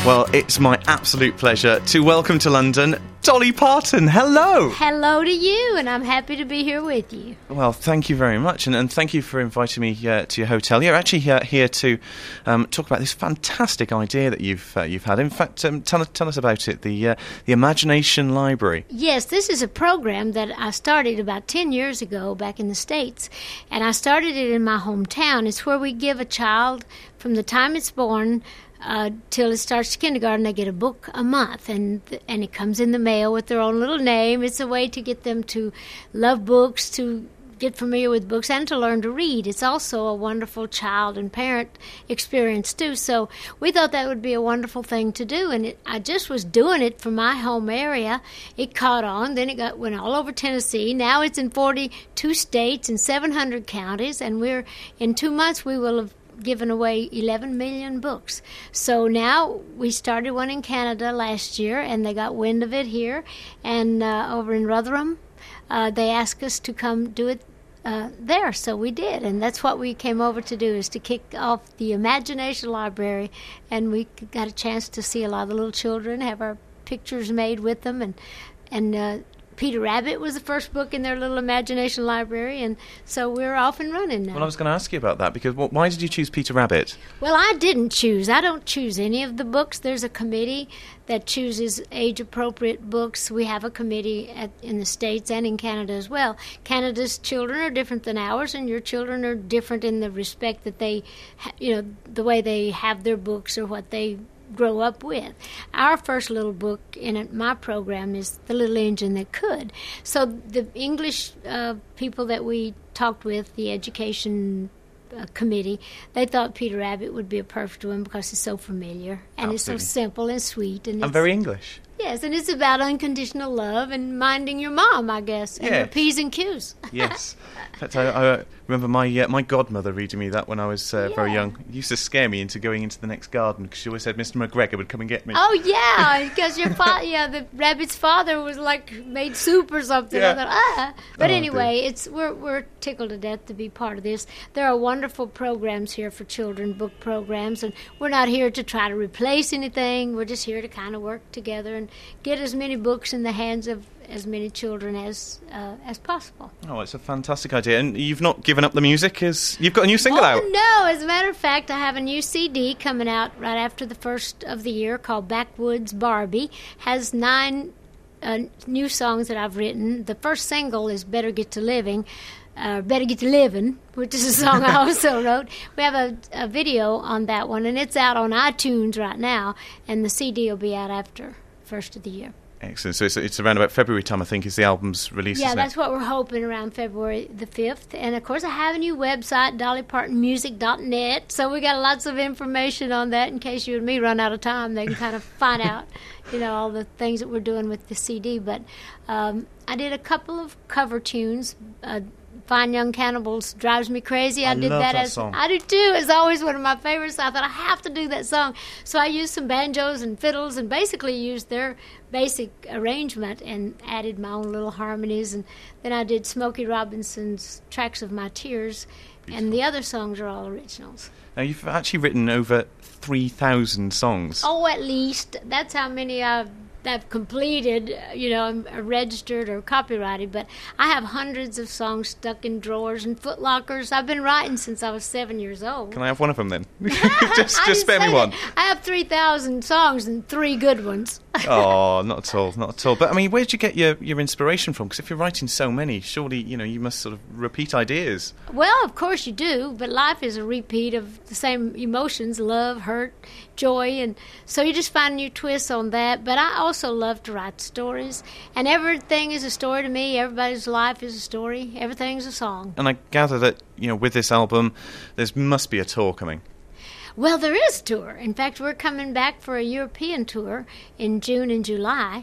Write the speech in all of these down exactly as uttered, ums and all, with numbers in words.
Well, it's my absolute pleasure to welcome to London Dolly Parton. Hello. Hello to you, and I'm happy to be here with you. Well, thank you very much, and, and thank you for inviting me uh, to your hotel. You're actually here, here to um, talk about this fantastic idea that you've uh, you've had. In fact, um, tell, tell us about it, the uh, the Imagination Library. Yes, this is a program that I started about ten years ago back in the States, and I started it in my hometown. It's where we give a child, from the time it's born Uh, till it starts kindergarten, they get a book a month, and and it comes in the mail with their own little name. It's a way to get them to love books, to get familiar with books, and to learn to read. It's also a wonderful child and parent experience, too. So we thought that would be a wonderful thing to do, and it, I just was doing it for my home area. It caught on. Then it got went all over Tennessee. Now it's in forty-two states and seven hundred counties, and we're in two months we will have given away eleven million books. So now we started one in Canada last year, and they got wind of it here. And uh, over in Rotherham, uh, they asked us to come do it uh, there. So we did, and that's what we came over to do, is to kick off the Imagination Library. And we got a chance to see a lot of the little children, have our pictures made with them, and and uh, Peter Rabbit was the first book in their little Imagination Library, and so we're off and running now. Well, I was going to ask you about that, because why did you choose Peter Rabbit? Well, I didn't choose. I don't choose any of the books. There's a committee that chooses age-appropriate books. We have a committee at, in the States and in Canada as well. Canada's children are different than ours, and your children are different in the respect that they, you know, the way they have their books or what they grow up with. Our first little book in it, my program is The Little Engine That Could. So the English uh, people that we talked with, the education uh, committee, they thought Peter Rabbit would be a perfect one because it's so familiar and Absolutely. It's so simple and sweet. And I'm it's, very English. Yes, and it's about unconditional love and minding your mom, I guess, and Yes. your P's and Q's. Yes. In fact, I, I remember my uh, my godmother reading me that when I was uh, Yeah. very young. It used to scare me into going into the next garden, because she always said Mister McGregor would come and get me. Oh yeah, because your fa- yeah, the rabbit's father was like made soup or something. Yeah. I thought, ah. But Oh, anyway, it's we're we're tickled to death to be part of this. There are wonderful programs here for children, book programs, and we're not here to try to replace anything. We're just here to kind of work together and get as many books in the hands of as many children as uh, as possible. Oh, it's a fantastic idea. And you've not given up the music? Is You've got a new single oh, out? No, as a matter of fact, I have a new C D coming out right after the first of the year called Backwoods Barbie. Has nine uh, new songs that I've written. The first single is Better Get to Living, uh, Better Get to Living, which is a song I also wrote. We have a, a video on that one, and it's out on iTunes right now, and the C D will be out after first of the year. Excellent. So it's, it's around about February time, I think, is the album's release, Yeah, isn't that's it? what we're hoping, around February the fifth. And, of course, I have a new website, dolly parton music dot net. So we got lots of information on that in case you and me run out of time. They can kind of find out, you know, all the things that we're doing with the C D. But um, I did a couple of cover tunes. Uh, Fine Young Cannibals Drives Me Crazy. I, I did love that, that as song. I do too. It's always one of my favorites. I thought I have to do that song. So I used some banjos and fiddles and basically used their basic arrangement and added my own little harmonies. And then I did Smokey Robinson's Tracks of My Tears. Beautiful. And the other songs are all originals. Now, you've actually written over three thousand songs. Oh, at least. That's how many I've, I've completed, you know, registered or copyrighted. But I have hundreds of songs stuck in drawers and footlockers. I've been writing since I was seven years old. Can I have one of them, then? just I just didn't spare me say one. that. I have three thousand songs and three good ones. Oh, not at all, not at all. But, I mean, where did you get your, your inspiration from? Because if you're writing so many, surely, you know, you must sort of repeat ideas. Well, of course you do, but life is a repeat of the same emotions, love, hurt, joy, and so you just find new twists on that. But I also love to write stories, and everything is a story to me. Everybody's life is a story. Everything's a song. And I gather that, you know, with this album, there must be a tour coming. Well, there is a tour. In fact, we're coming back for a European tour in June and July.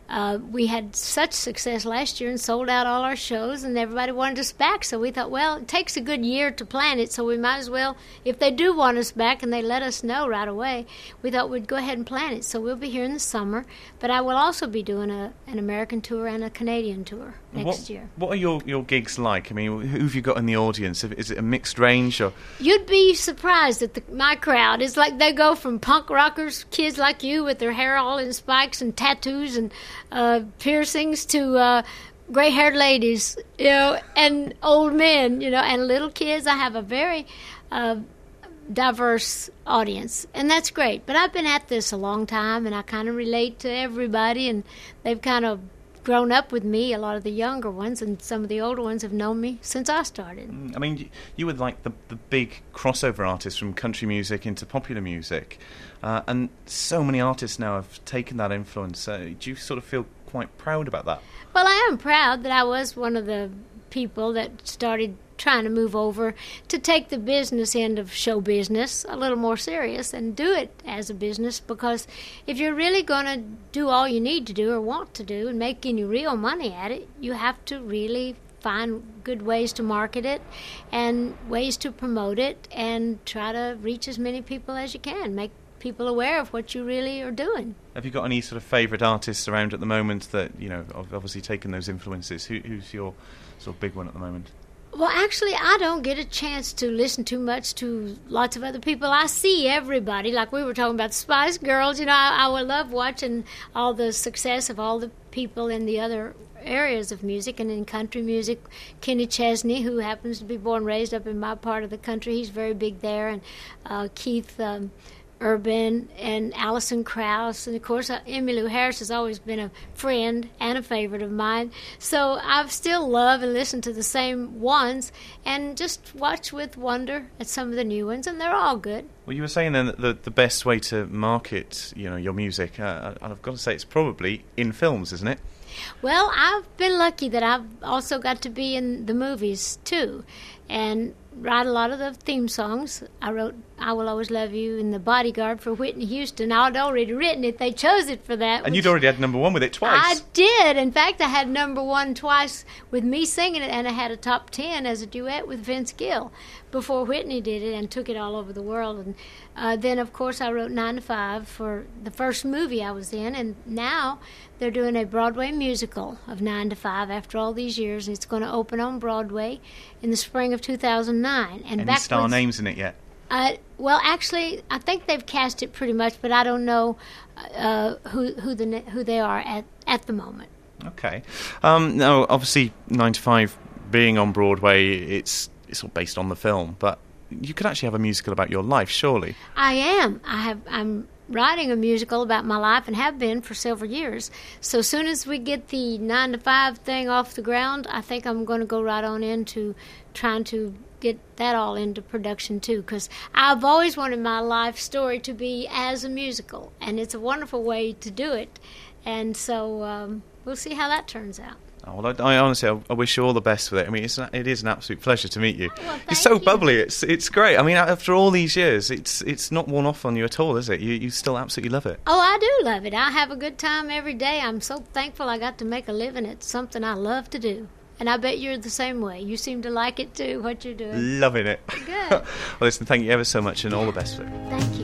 uh, we had such success last year and sold out all our shows, and everybody wanted us back. So we thought, well, it takes a good year to plan it, so we might as well, if they do want us back and they let us know right away, we thought we'd go ahead and plan it. So we'll be here in the summer, but I will also be doing a, an American tour and a Canadian tour next what, year. What are your, your gigs like? I mean, who have you got in the audience? Is it a mixed range? Or You'd be surprised at the, my crowd. It's like they go from punk rockers, kids like you with their hair all in spikes and tattoos and uh, piercings, to uh, gray-haired ladies, you know, and old men, you know, and little kids. I have a very uh, diverse audience, and that's great. But I've been at this a long time, and I kind of relate to everybody, and they've kind of grown up with me, a lot of the younger ones, and some of the older ones have known me since I started. I mean, you were like the, the big crossover artist from country music into popular music, uh, and so many artists now have taken that influence. Uh, do you sort of feel quite proud about that? Well, I am proud that I was one of the people that started trying to move over to take the business end of show business a little more serious and do it as a business, because if you're really going to do all you need to do or want to do and make any real money at it, you have to really find good ways to market it and ways to promote it and try to reach as many people as you can, make people aware of what you really are doing. Have you got any sort of favourite artists around at the moment that, you know, have obviously taken those influences? Who, who's your sort of big one at the moment? Well, actually, I don't get a chance to listen too much to lots of other people. I see everybody, like we were talking about the Spice Girls. You know, I, I would love watching all the success of all the people in the other areas of music, and in country music, Kenny Chesney, who happens to be born and raised up in my part of the country, he's very big there, and uh, Keith um, Urban and Alison Krauss, and of course uh, Emmylou Harris has always been a friend and a favorite of mine. So I still love and listen to the same ones, and just watch with wonder at some of the new ones, and they're all good. Well, you were saying then that the, the best way to market, you know, your music, uh, I've got to say it's probably in films, isn't it? Well, I've been lucky that I've also got to be in the movies too, and write a lot of the theme songs. I wrote I Will Always Love You and The Bodyguard for Whitney Houston. I'd already written it. They chose it for that. And you'd already had number one with it twice. I did. In fact, I had number one twice with me singing it, and I had a top ten as a duet with Vince Gill before Whitney did it and took it all over the world. And uh, then, of course, I wrote Nine to Five for the first movie I was in, and now they're doing a Broadway musical of Nine to Five after all these years. It's going to open on Broadway in the spring of two thousand nine. And Any star names in it yet? Uh, well, actually, I think they've cast it pretty much, but I don't know uh, who who the who they are at, at the moment. Okay. Um, now, obviously, Nine to Five being on Broadway, it's it's all based on the film, but you could actually have a musical about your life, surely. I am. I have. I'm writing a musical about my life and have been for several years. So as soon as we get the Nine to Five thing off the ground, I think I'm going to go right on into trying to get that all into production too, because I've always wanted my life story to be as a musical, and it's a wonderful way to do it. And so um, we'll see how that turns out. Oh, well, I, I honestly, I, I wish you all the best with it. I mean, it's an, it is an absolute pleasure to meet you. Well, You're so you. bubbly. It's it's great. I mean, after all these years, it's it's not worn off on you at all, is it? You you still absolutely love it. Oh, I do love it. I have a good time every day. I'm so thankful I got to make a living at something I love to do. And I bet you're the same way. You seem to like it too, what you're doing. Loving it. Good. Well, listen, thank you ever so much, and all the best for it. Thank you.